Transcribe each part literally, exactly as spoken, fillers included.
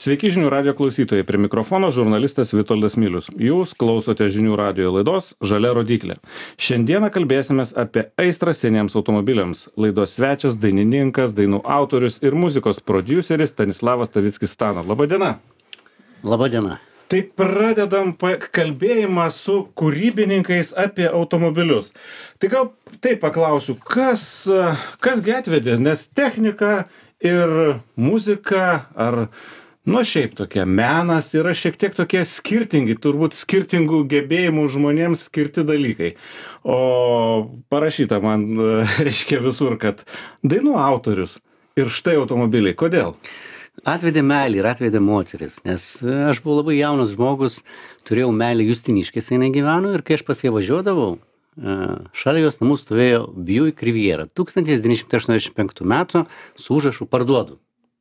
Sveiki žinių radio klausytojai, prie mikrofono žurnalistas Vitoldas Milius. Jūs klausote žinių radio laidos Žalia rodyklė. Šiandieną kalbėsimės apie aistrą seniems automobiliams. Laidos svečias, dainininkas, dainų autorius ir muzikos prodiuseris Stanislavas Tavickis Stano. Labadiena. Labadiena. Tai pradedam kalbėjimą su kūrybininkais apie automobilius. Tai gal taip paklausiu, kas, kas gi atvedė, nes technika ir muzika ar... Nu, šiaip tokie menas yra šiek tiek tokie skirtingi, turbūt skirtingų gebėjimų žmonėms skirti dalykai. O parašyta man, reiškia visur, kad dainų autorius ir štai automobiliai. Kodėl? Atvedė meilį ir atvedė moteris, nes aš buvau labai jaunas žmogus, turėjau meilį Justiniškėse, jinai gyveno ir kai aš pas ją važiuodavau, šalia jos namų stovėjo Buick Riviera tūkstantis devyni šimtai aštuoniasdešimt penktų metų su užrašu parduodu.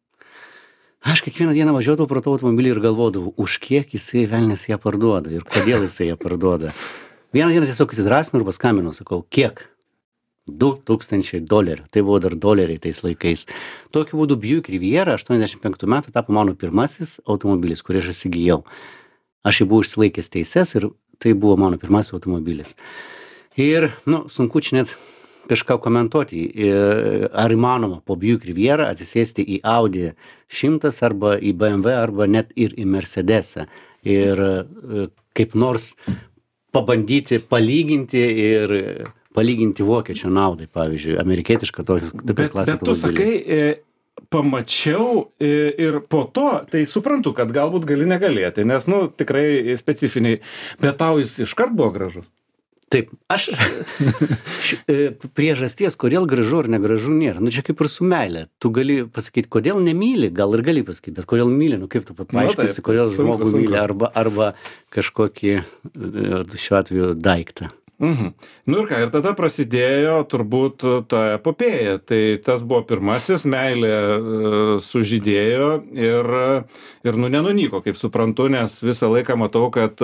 Aš kiekvieną dieną važiuodavau pro tą automobilį ir galvodavau, už kiek jisai velnias ją parduoda ir kodėl jisai ją parduoda. Vieną dieną tiesiog įsidrasinu ir paskambinu, sakau, kiek? du tūkstančiai dolerių. Tai buvo dar doleriai tais laikais. Tokiu būdu Buick Riviera aštuoniasdešimt penktų metų tapo mano pirmasis automobilis, kurį aš įsigijau. Aš jį buvau išsilaikęs teises ir tai buvo mano pirmasis automobilis. Ir, nu, sunku čia net kažką komentuoti, ar įmanoma po Buick Riviera atsisėsti į Audi šimtas arba į B M W arba net ir į Mercedesą ir kaip nors pabandyti palyginti ir palyginti vokiečio naudai, pavyzdžiui, amerikietišką tokios klasės automobilį. Bet tu sakai, pamačiau ir po to, tai suprantu, kad galbūt gali negalėti, nes, nu, tikrai specifiniai, bet tau jis iškart buvo gražus. Taip, aš š, priežasties, kodėl gražu ar negražu nėra. Nu, čia kaip ir su meilė. Tu gali pasakyti, kodėl nemyli, gal ir gali pasakyti, bet kodėl myli, nu kaip tu paaiškinsi, kodėl žmogų myli arba, arba kažkokį šiuo atveju daiktą. Mhm. Nu ir ką, ir tada prasidėjo turbūt ta epopėja. Tai tas buvo pirmasis, meilė sužydėjo ir, ir nu nenunyko, kaip suprantu, nes visą laiką matau, kad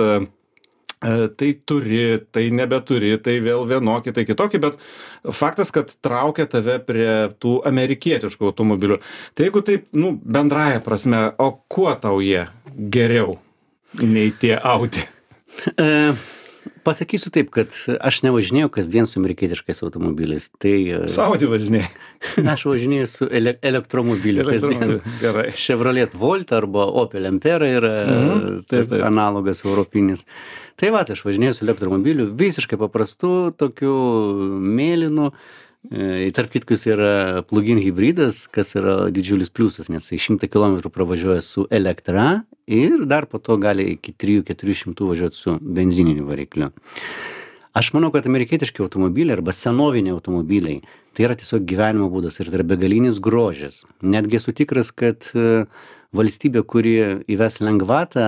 tai turi, tai nebeturi, tai vėl vienokį, tai kitokį, bet faktas, kad traukia tave prie tų amerikietiškų automobilių. Tai jeigu taip, nu, bendraja prasme, o kuo tau jie geriau nei tie Audi? E, pasakysiu taip, kad aš nevažinėjau kasdien su amerikietiškais automobiliais. Tai, su Audi važinėjai? Aš važinėjau su ele elektromobiliu kasdien. Gerai. Chevrolet Volt arba Opel Ampera yra mhm, taip, taip. Analogas europinis. Tai va, aš važinėjau su elektromobiliu, visiškai paprastu, tokiu mėlynu. E, tarp kitko jis yra plug-in hybridas, kas yra didžiulis pliusas, nes jis šimtą kilometrų pravažiuoja su elektra ir dar po to gali iki trijų keturių šimtų važiuoti su benzininiu varikliu. Aš manau, kad amerikietiški automobiliai arba senoviniai automobiliai tai yra tiesiog gyvenimo būdas ir tai yra begalinis grožis. Netgi esu tikras, kad valstybė, kuri įves lengvatą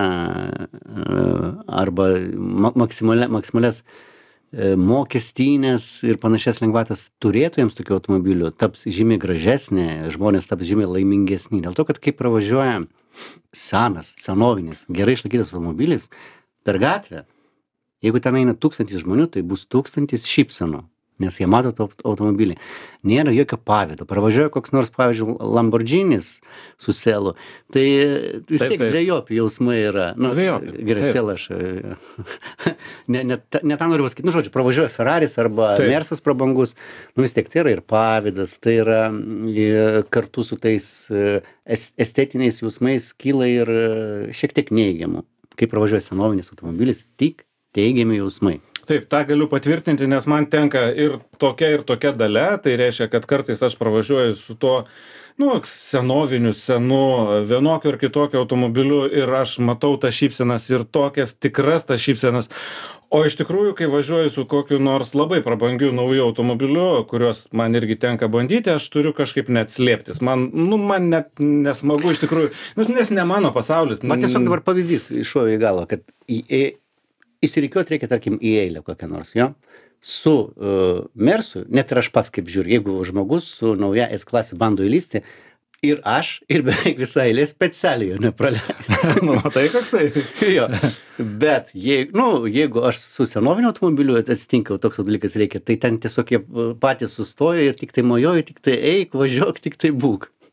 arba maksimalias mokestinės ir panašias lengvatas turėtojams tokių automobilių, taps žymiai gražesnė, žmonės taps žymiai laimingesni. Dėl to, kad kai pravažiuoja senas, senovinis, gerai išlaikytas automobilis per gatvę, jeigu ten eina tūkstantis žmonių, tai bus tūkstantis šypsenų, nes jie mato tą automobilį. Nėra jokio pavydo. Pravažiuoja koks nors, pavyzdžiui, Lamborghinis su selu, tai vis tiek dvejopi jausmai yra. Nu, gerai, selą aš... ne, ne, ne tą noriu pasakyti. Nu, žodžiu, pravažiuoja Ferraris arba taip. Mersas prabangus. Nu, vis tiek tai yra ir pavydas, tai yra kartu su tais estetiniais jausmais kyla ir šiek tiek neigiamų. Kai pravažiuoja senovinis automobilis, tik teigiami jausmai. Taip, tą galiu patvirtinti, nes man tenka ir tokia ir tokia dalia, tai reiškia, kad kartais aš pravažiuoju su tuo, nu, senoviniu, senu, vienokiu ir kitokiu automobiliu ir aš matau tas šypsenas ir tokias tikras tas šypsenas. O iš tikrųjų, kai važiuoju su kokiu nors labai prabangiu nauju automobiliu, kuriuos man irgi tenka bandyti, aš turiu kažkaip net slėptis. Man, nu, man net nesmagu iš tikrųjų, nes ne mano pasaulis. Man tiesiog dabar pavyzdys iššovė į galvą, kad į, į, įsirikiuoti reikia, tarkim, į eilę kokią nors, jo? Su uh, Mersu, net ir aš pats kaip žiūriu, jeigu žmogus su nauja S klasė bando įlysti, ir aš, ir beveik visą eilę specialiai jo nepraleisiu. Nu, tai koksai. Jo. Bet jeigu, nu, jeigu aš su senoviniu automobiliu atsitinka toks dalykas reikia, tai ten tiesiog jie patys sustoja ir tik tai mojoja, tik tai eik, važiuok, tik tai būk.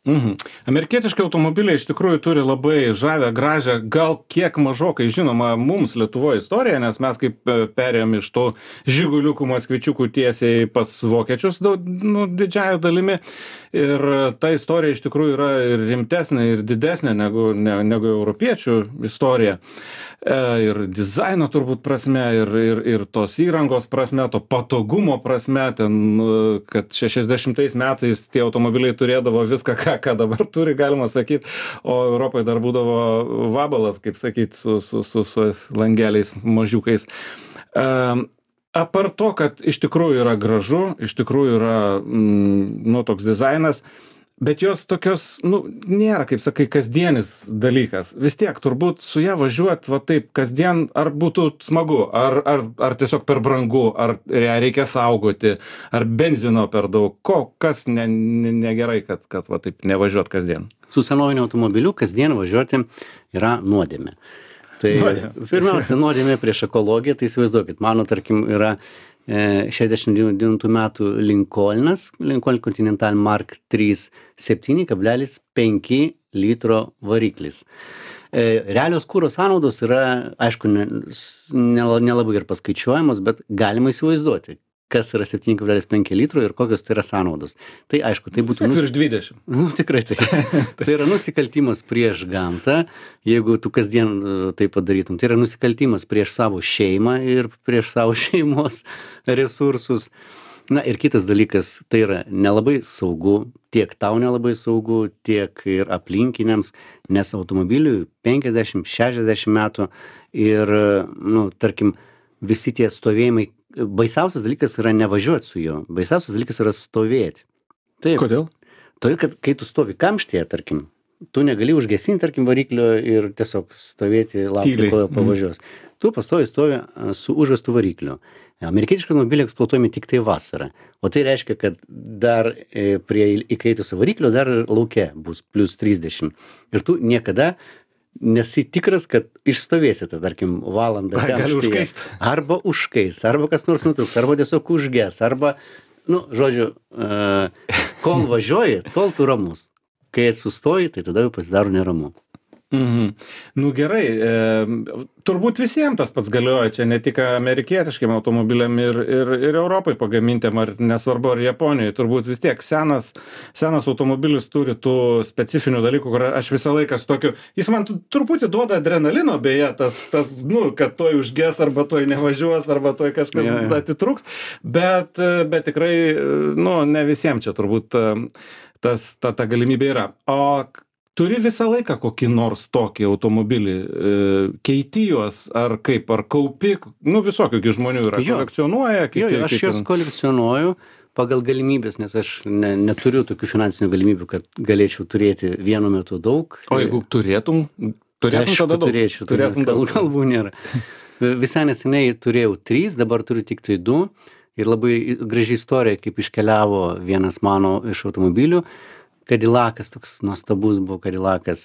Mhm. Amerikietiški automobiliai iš tikrųjų turi labai žavę, gražią, gal kiek mažokai žinoma mums Lietuvoje istoriją, nes mes kaip perėjom iš tų žiguliukų, moskvičiukų tiesiai pas vokiečius, nu, didžiąją dalimi. Ir ta istorija iš tikrųjų yra ir rimtesnė, ir didesnė negu, ne, negu europiečių istorija. E, ir dizaino turbūt prasme, ir, ir, ir tos įrangos prasme, to patogumo prasme, ten, kad šešiasdešimtais metais tie automobiliai turėdavo viską, ką, ką dabar turi, galima sakyti, o Europoje dar būdavo vabalas, kaip sakyti, su, su, su, su langeliais mažiukais. E, apart to, kad iš tikrųjų yra gražu, iš tikrųjų yra, mm, nu, toks dizainas, bet jos tokios, nu, nėra, kaip sakai, kasdienis dalykas. Vis tiek, turbūt su ją važiuot, va taip, kasdien, ar būtų smagu, ar, ar, ar tiesiog per brangu, ar ją reikia saugoti, ar benzino per daug, ko, kas ne, ne, negerai, kad, kad va taip nevažiuot kasdien. Su senoviniu automobiliu kasdien važiuoti yra nuodėmė. Tai pirmiausia, nuodėmė prieš ekologiją, tai įsivaizduokit, mano, tarkim, yra šešiasdešimt devintų metų Lincolnas, Lincoln Continental Mark trys septyni kablelis penki litro variklis. Realios kuro sąnaudos yra, aišku, nelabai ir paskaičiuojamos, bet galima įsivaizduoti, kas yra septyni kablelis penki litro ir kokios tai yra sąnaudos. Tai aišku, tai būtų... Virš dvidešimt. Nu, tikrai tai. Tai yra nusikaltimas prieš gamtą, jeigu tu kasdien tai padarytum. Tai yra nusikaltimas prieš savo šeimą ir prieš savo šeimos resursus. Na ir kitas dalykas, tai yra nelabai saugu, tiek tau nelabai saugu, tiek ir aplinkiniams, nes automobiliui penkiasdešimt šešiasdešimt metų ir, nu, tarkim, visi tie stovėjimai. Baisiausias dalykas yra nevažiuoti su juo. Baisiausias dalykas yra stovėti. Taip. Kodėl? Todėl, kad kai tu stovi kamštyje, tarkim, tu negali užgesinti, tarkim, variklio ir tiesiog stovėti, laukti, kol pavažiuos. Mm. Tu pastovi stovi su užvestu varikliu. Amerikietiški automobiliai eksploatuojami tik tai vasarą. O tai reiškia, kad dar prie įkaitusio variklio dar lauke bus plius trisdešimt. Ir tu niekada nesi tikras, kad išstovėsite, tarkim, valandą. Gali užkaist. Arba užkais, arba kas nors nutrūks, arba tiesiog užges, arba, nu, žodžiu, uh, kol važiuoji, tol tu ramus. Kai sustoji, tai tada jau pasidaro neramu. Mhm. Nu gerai, e, turbūt visiems tas pats galioja, čia ne tik amerikietiškiam automobiliam ir, ir, ir Europai pagamintėm, ar nesvarbu, ar Japonijoje, turbūt vis tiek senas, senas automobilis turi tų specifinių dalykų, kur aš visą laiką su tokiu, jis man truputį duoda adrenalino, beje, tas, tas nu, kad toj užges, arba toj nevažiuos, arba toj kažkas ja, ja. atitrūks, bet, bet tikrai, nu, ne visiems čia turbūt tas, ta, ta galimybė yra. O turi visą laiką kokį nors tokį automobilį, e, keiti juos, ar kaip, ar kaupi, nu visokių žmonių yra, jo. kolekcionuoja. Kiti, jo, jo, aš kiti... juos kolekcionuoju pagal galimybės, nes aš ne, neturiu tokių finansinių galimybių, kad galėčiau turėti vienu metu daug. O jeigu turėtum, turėtum Aišku, tada daug? Turėčiau, turėtum kal, kalbų nėra. Visai neseniai turėjau trys, dabar turiu tik tai du. Ir labai graži istorija, kaip iškeliavo vienas mano iš automobilių. Kadilacas, toks nuostabus buvo Kadilacas.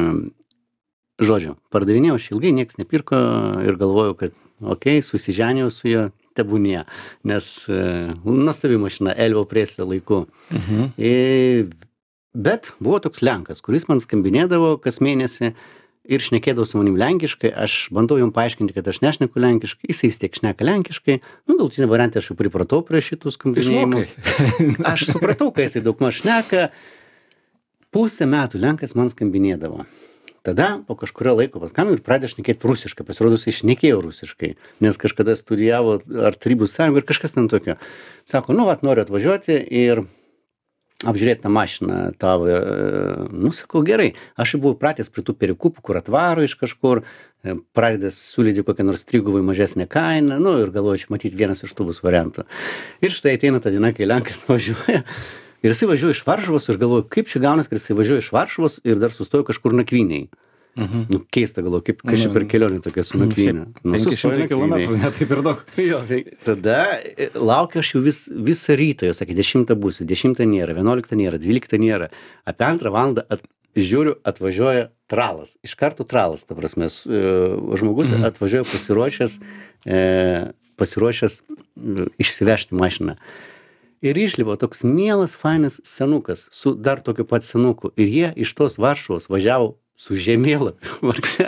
Žodžiu, pardavinėjau aš ilgai, nieks nepirko ir galvojau, kad okei, okay, susiženėjau su juo, tebūnie, nes nuostabi mašina, Elvio Preslio laiku. Mhm. Ir, bet buvo toks Lenkas, kuris man skambinėdavo kas mėnesį ir šnekėdavo su manim lenkiškai, aš bandau jam paaiškinti, kad aš nešneku lenkiškai, jisai vis tiek šneka lenkiškai, nu, galutinį variantą aš jau pripratau prie šitų skambinėjimų. Aš supratau, kai jisai daug maž šneka. Pusę metų Lenkas man skambinėdavo. Tada po kažkurio laiko paskambino ir pradėjo šnekėti rusiškai. Pasirodo, jis šnekėjo rusiškai, nes kažkada studijavo ar Tarybų sąjungą ir kažkas ten tokio. Sako, nu, vat, noriu atvažiuoti ir apžiūrėti tą mašiną tavo. Nu, sakau, gerai. Aš jau buvau pratęs prie tų perikūpų, kur atvaro iš kažkur, pradedęs siūlyti kokią nors trigubai mažesnę kainą, nu, ir galvoju, čia matyti vienas iš tų bus variantų. Ir štai ateina ta diena, kai Lenkas važiuoja. Ir jisai važiuoja iš Varšuvos ir galvoju, kaip čia gaunas, kad jisai važiuoja iš Varšuvos ir dar sustojo kažkur nakvyniai. Mhm. Nu, keista galvoju, kaip kas čia per kelionė tokia su nakvynė. Nu, penki šimtai kilometrų, ne taip ir daug. Jo, tada laukiu aš jau vis, visą rytą, jau sakė, dešimtą būsiu, dešimtą nėra, vienuoliktą nėra, dvyliktą nėra. Apie antrą valandą at, žiūriu, atvažiuoja tralas. Iš karto tralas, ta prasme, žmogus mhm. atvažiuoja pasiruošęs, e, pasiruošęs išsivežti mašiną. ir išlipo toks mielas, fainas senukas su dar tokiu pat senuku. Ir jie iš tos Varšuvos važiavo su žemėlapiu.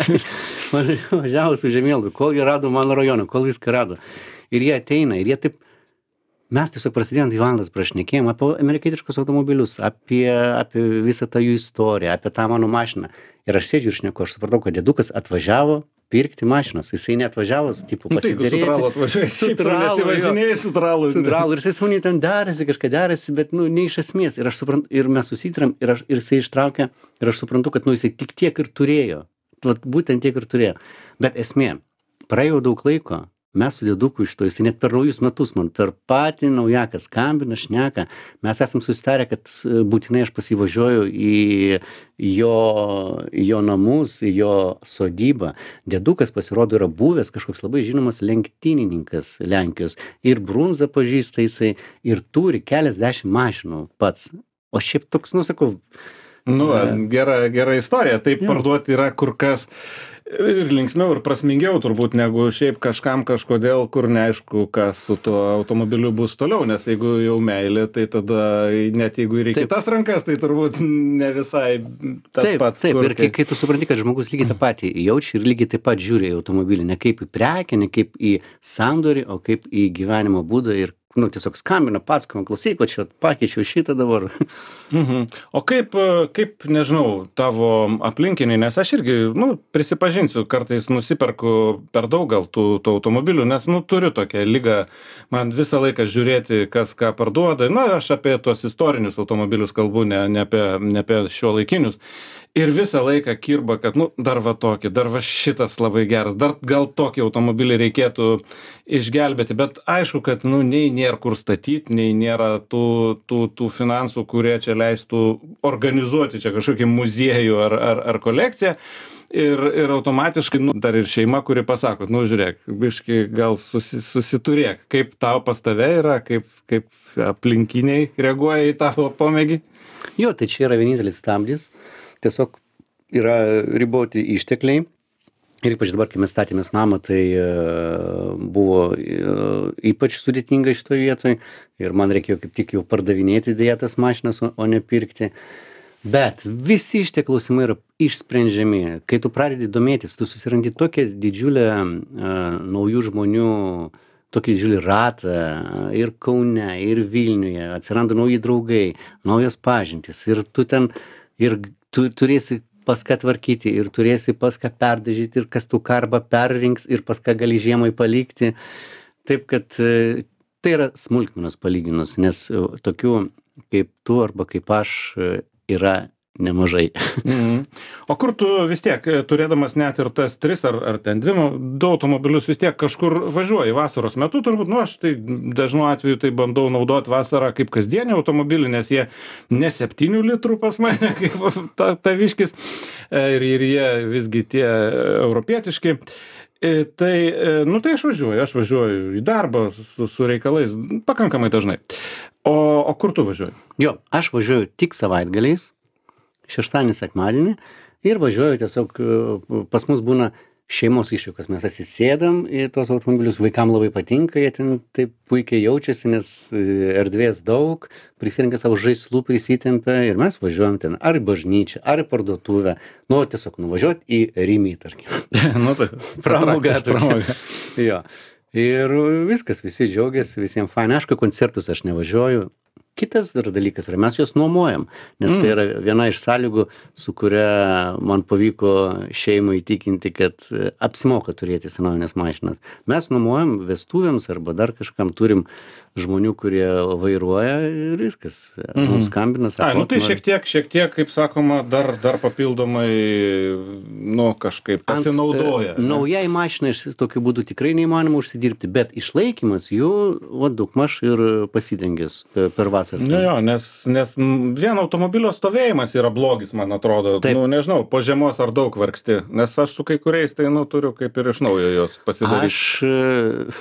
Važiavo su žemėlapiu, kol jie rado mano rajoną, kol viską rado. Ir jie ateina, ir jie taip, mes tiesiog prasidėjom dvi valandas prašnekėjom apie amerikietiškus automobilius, apie, apie visą tą jų istoriją, apie tą mano mašiną. Ir aš sėdžiu ir šneku, aš supratau, kad dėdukas atvažiavo pirkti mašinos. Jisai neatvažiavo, tipo, pasiderėti. Nu, tai, su tralu atvažiuoja, šiaip sau nesivažinėjai su tralu. Su tralu. Ir jisai su manim ten darėsi, kažką darėsi, bet, nu, ne iš esmės. Ir aš suprantu, ir mes susitram, ir, aš, ir jisai ištraukė, ir aš suprantu, kad, nu, jisai tik tiek ir turėjo. Vat būtent tiek ir turėjo. Bet esmė, praėjo daug laiko. Mes su dėduku iš to, jisai net per naujus metus man, per patį naujaką skambina, šneka. Mes esam susitarę, kad būtinai aš pasivažiuoju į jo, jo namus, į jo sodybą. Dėdukas pasirodo yra buvęs kažkoks labai žinomas lenktynininkas Lenkijos. Ir brunzą pažįsta jisai, ir turi keliasdešimt mašinų pats. O šiaip toks, nu sakau... Nu, gera, gera istorija. Taip ja. Parduoti yra kur kas ir linksmiau, ir prasmingiau turbūt, negu šiaip kažkam kažkodėl, kur neaišku, kas su tuo automobiliu bus toliau, nes jeigu jau meilė, tai tada net jeigu ir į taip. Kitas rankas, tai turbūt ne visai tas taip, pats. Taip, kur, ir kai, kai tu supranti, kad žmogus lygiai tą patį jaučia ir lygiai taip pat žiūri į automobilį, ne kaip į prekę, ne kaip į sandorį, o kaip į gyvenimo būdą ir nu, tiesiog skambina, pasakojam, klausyk, va čia pakeičiau šitą dabar. Mhm. O kaip, kaip, nežinau, tavo aplinkiniai, nes aš irgi, nu, prisipažinsiu, kartais nusiperku per daug gal tų, tų automobilių, nes, nu, turiu tokią ligą, man visą laiką žiūrėti, kas ką parduoda. Na, aš apie tuos istorinius automobilius kalbu, ne, ne apie, ne apie šiuolaikinius. Ir visą laiką kirba, kad, nu, dar va tokį, dar va šitas labai geras, dar gal tokį automobilį reikėtų išgelbėti, bet aišku, kad, nu, nei nėra kur statyti, nei nėra tų, tų, tų finansų, kurie čia leistų organizuoti čia kažkokį muziejų ar, ar, ar kolekciją. Ir, ir automatiškai, nu, dar ir šeima, kuri pasako, nu, žiūrėk, biški gal susi, susiturėk, kaip tau pas tave yra, kaip, kaip aplinkiniai reaguoja į tavo pomėgį. Jo, tai čia yra vienintelis stabdis. Tiesiog yra riboti ištekliai ir ypač dabar, kai mes statėmės namą, tai uh, buvo uh, ypač sudėtinga šitoje vietoje ir man reikėjo kaip tik jau pardavinėti dėtas mašinas, o, o ne pirkti. Bet visi šitie klausimai yra išsprendžiami. Kai tu pradedi domėtis, tu susirandi tokią didžiulę uh, naujų žmonių, tokį didžiulį ratą ir Kaune, ir Vilniuje, atsiranda nauji draugai, naujos pažintys ir tu ten ir tu turėsi pas ką tvarkyti ir turėsi pas ką perdažyti ir kas tu karbą perrinks ir pas ką gali žiemai palikti. Taip, kad tai yra smulkmenos palyginus, nes tokių kaip tu arba kaip aš yra nemažai. Mhm. O kur tu vis tiek, turėdamas net ir tas tris ar, ar ten dvi, du automobilius vis tiek kažkur važiuoji vasaros metu, turbūt, nu aš tai dažnu atveju tai bandau naudoti vasarą kaip kasdienį automobilį, nes jie ne septynių litrų pas mane, kaip ta, taviškis, ir, ir jie visgi tie europietiški. Tai, nu tai aš važiuoju, aš važiuoju į darbą su, su reikalais pakankamai dažnai. O, o kur tu važiuoji? Jo, aš važiuoju tik savaitgaliais, šeštadienį, sekmadienį ir važiuoju tiesiog, pas mus būna šeimos išvykos, mes atsisėdam į tos automobilius, vaikam labai patinka, jie ten taip puikiai jaučiasi, nes erdvės daug, prisirenka savo žaislų, prisitempia ir mes važiuojam ten ar į bažnyčią, ar į parduotuvę, nu tiesiog nuvažiuoti į Rymį, tarkim. Nu tai, pramoga, pramoga. Jo. Ir viskas, visi džiaugiasi, visiems faina. Aišku, koncertus aš nevažiuoju. Kitas dar dalykas yra, mes juos nuomojam, nes mm. tai yra viena iš sąlygų, su kuria man pavyko šeimą įtikinti, kad apsimoka turėti senovinės mašinas. Mes nuomojam vestuvėms arba dar kažkam turim žmonių, kurie vairuoja ir viskas. Mm. Mums skambina. Ai, nu tai šiek tiek, šiek tiek, kaip sakoma, dar, dar papildomai, nu, kažkaip pasinaudoja. Ant, naujai mašinai tokiu būdu tikrai neįmanoma užsidirbti, bet išlaikymas jų, va, daugmaž ir pasidengęs per vasarą. Jo, jo, nes, nes vien automobilio stovėjimas yra blogis, man atrodo. Taip. Nu, nežinau, po žiemos ar daug vargsti, nes aš su kai kuriais tai, nu, turiu kaip ir iš naujo jos pasidaryti. Aš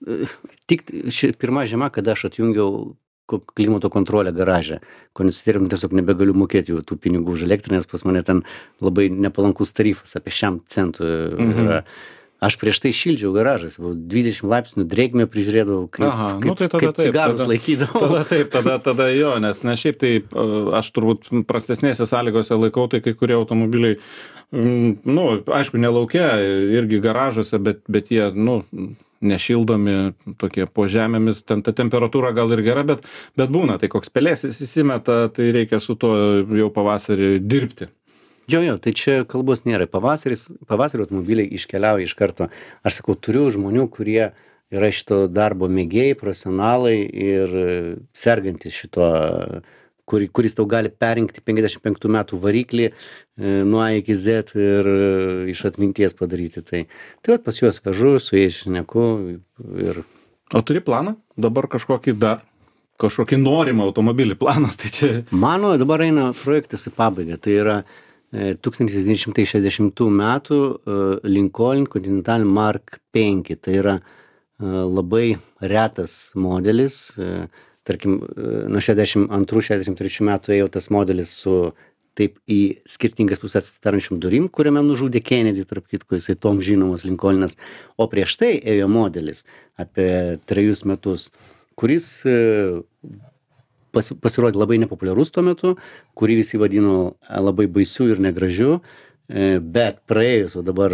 tik ši pirma žiema, kada aš atjungiau klimato kontrolę garaže, kondicionierium tiesiog nebegaliu mokėti jau tų pinigų už elektrą, nes pas mane ten labai nepalankus tarifas, apie šiam centų yra. Mhm. Aš prieš tai šildžiau garažas, dvidešimt laipsnių drėgmę prižiūrėdavau, kaip, Aha, kaip, nu tai tada kaip taip, cigarus tada- laikydavau. Tada taip, tada, tada jo, nes ne šiaip tai e, aš turbūt prastesnėse sąlygose laikau, tai kai kurie automobiliai, mm, nu, aišku, ne laukia, irgi garažuose, bet, bet jie, nu, nešildomi tokie po žemėmis, ten ta temperatūra gal ir gera, bet, bet būna, tai koks pelėsis įsimeta, tai reikia su tuo jau pavasarį dirbti. Jo, jo, tai čia kalbos nėra. Pavasaris, pavasario automobiliai iškeliauja iš karto. Aš sakau, turiu žmonių, kurie yra šito darbo mėgėjai, profesionalai ir sergantis šito, kur, kuris tau gali perinkti penkiasdešimt penktų metų variklį e, nuo A iki Z ir e, iš atminties padaryti. Tai, tai vat pas juos vežu, su jais šneku ir... O turi planą? Dabar kažkokį dar, kažkokį norimą automobilį planas, tai čia... Mano dabar eina projektas į pabaigą. Tai yra tūkstantis devyni šimtai šešiasdešimtų metų Lincoln Continental Mark penki. Tai yra labai retas modelis. Tarkim, nuo šešiasdešimt antrų šešiasdešimt trečių metų ėjo tas modelis su taip į skirtingas pusės atsidarančiom durim, kuriame nužudė Kennedy, tarp kitko, jisai tom žinomas Lincolnas. O prieš tai ėjo modelis apie trejus metus, kuris Pasi, pasirodė labai nepopuliarus tuo metu, kurį visi vadino labai baisiu ir negražiu, bet praėjus, o dabar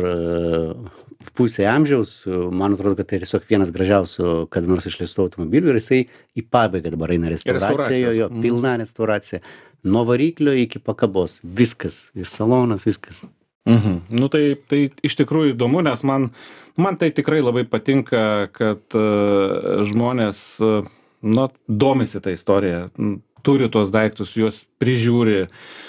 pusė amžiaus, man atrodo, kad tai tiesiog vienas gražiausių kada nors išleistų automobilių ir jisai į pabaigą dabar eina restauracija, jo, jo, pilna restauracija, nuo variklio iki pakabos, viskas, ir salonas, viskas. Mhm. Nu tai, tai iš tikrųjų įdomu, nes man, man tai tikrai labai patinka, kad uh, žmonės uh, nu, domisi tą istoriją, turi tuos daiktus, juos prižiūri.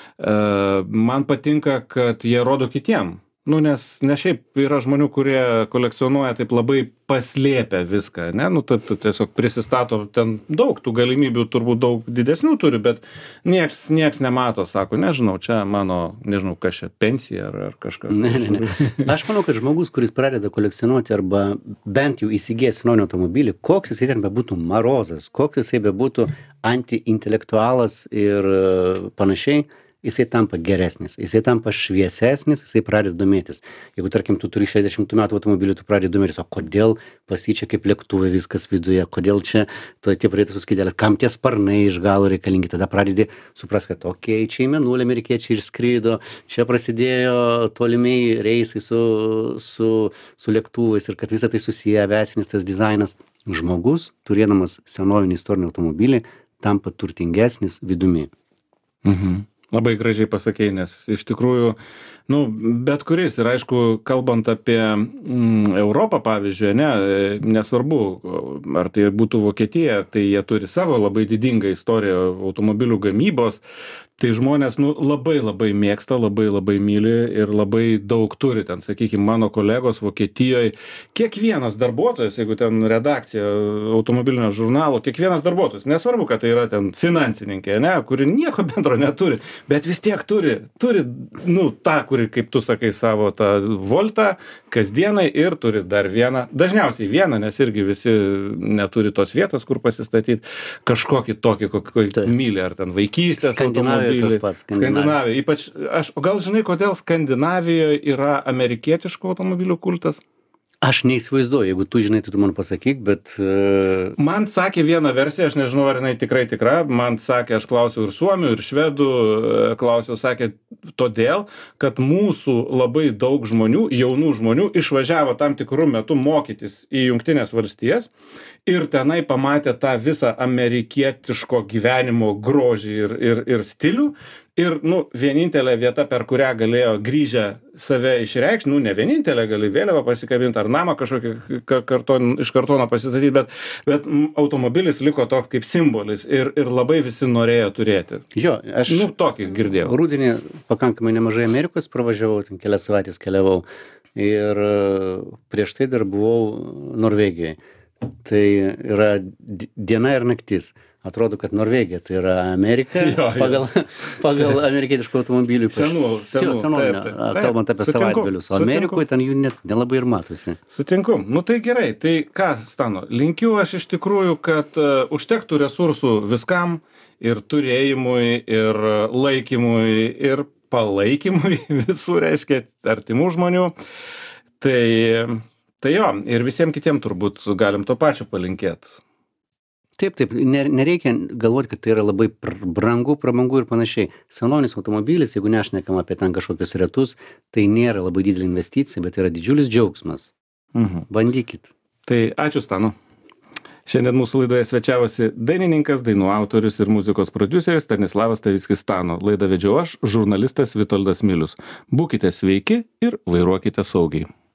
Man patinka, kad jie rodo kitiem. Nu, nes ne šiaip yra žmonių, kurie kolekcionuoja taip labai paslėpę viską, ne? Nu, tu, tu tiesiog prisistato ten daug, tų galimybių turbūt daug didesnių turi, bet nieks, nieks nemato, sako, nežinau, čia mano, nežinau, kas čia, pensija ar, ar kažkas. Ne, ne, ne. Aš manau, kad žmogus, kuris pradeda kolekcionuoti arba bent jau įsigijęs naują automobilį, koks jisai ten bebūtų marozas, koks jisai bebūtų anti-intelektualas ir panašiai, jisai tampa geresnis, jisai tampa šviesesnis, jisai pradeda domėtis. Jeigu, tarkim, tu turi šešiasdešimtų metų automobilį, tu pradedi domėtis, o kodėl pas jį čia kaip lėktuvai viskas viduje, kodėl čia to tie pradėtų suskaidelės, kam tie sparnai iš galo reikalingi, tada pradedi supras, kad okei, okay, čia į Mėnulį amerikiečiai išskrido, čia prasidėjo tolimiai reisai su, su, su lėktuvais ir kad visą tai susiję aviacinis tas dizainas. Žmogus, turėdamas senovinį istorinį automobilį, tampa turtingesnis vidumi. Mhm. Labai gražiai pasakei, nes iš tikrųjų, nu, bet kuris, ir aišku, kalbant apie mm, Europą, pavyzdžiui, ne, nesvarbu, ar tai būtų Vokietija, tai jie turi savo labai didingą istoriją automobilių gamybos, tai žmonės, nu, labai labai mėgsta, labai labai myli ir labai daug turi ten, sakykime, mano kolegos Vokietijoje, kiekvienas darbuotojas, jeigu ten redakcija automobilinio žurnalo, kiekvienas darbuotojas, nesvarbu, kad tai yra ten finansininkė, ne, kuri nieko bendro neturi, bet vis tiek turi, turi, nu, tą, kuri, kaip tu sakai, savo tą voltą kasdienai ir turi dar vieną, dažniausiai vieną, nes irgi visi neturi tos vietos, kur pasistatyti kažkokį tokį, kokį myli, ar ten vaikystės automobilį. Tas pats, Skandinavija. Ypač, aš, o gal žinai, kodėl Skandinavijoje yra amerikietiškų automobilių kultas? Aš neįsivaizduoju, jeigu tu žinai, tai tu man pasakyk, bet... Uh... Man sakė vieną versiją, aš nežinau, ar jinai tikrai tikra, man sakė, aš klausiau ir suomių, ir švedų, klausiau, sakė, todėl, kad mūsų labai daug žmonių, jaunų žmonių, išvažiavo tam tikrų metų mokytis į Jungtinės valstijas ir tenai pamatė tą visą amerikietiško gyvenimo grožį ir, ir, ir stilių. Ir, nu, vienintelė vieta, per kurią galėjo grįžę save išreikšti, nu, ne vienintelė, gali vėliavą pasikabinti ar namą kažkokį karton, iš kartono pasistatyti, bet, bet automobilis liko toks kaip simbolis ir, ir labai visi norėjo turėti. Jo, aš nu, tokį girdėjau. Rudenį pakankamai nemažai Amerikos pravažiavau, ten kelias savaitės keliavau ir prieš tai dar buvau Norvegijoje. Tai yra diena ir naktis. Atrodo, kad Norvegija tai yra Amerika, jo, jo. pagal, pagal amerikietiškų automobilių. Senų, senų, senų taip, taip, taip, kalbant apie savaitgalius. O Amerikoje ten jų net nelabai ir matosi. Sutinku. Nu tai gerai. Tai ką, Stano, linkiu aš iš tikrųjų, kad uh, užtektų resursų viskam ir turėjimui, ir laikymui, ir palaikymui visų, reiškia, artimų žmonių. Tai, tai jo, ir visiems kitiems turbūt galim to pačio palinkėti. Taip, taip, nereikia galvoti, kad tai yra labai brangu, prabangu ir panašiai. Senovinis automobilis, jeigu nešnekam apie ten kažkokius retus, tai nėra labai didelė investicija, bet yra didžiulis džiaugsmas. Mhm. Bandykit. Tai ačiū, Stanu. Šiandien mūsų laidoje svečiavosi dainininkas, dainų autorius ir muzikos prodiuseris Stanislavas Stavickis Stano. Laidą vedžiau aš, žurnalistas Vitoldas Milius. Būkite sveiki ir vairuokite saugiai.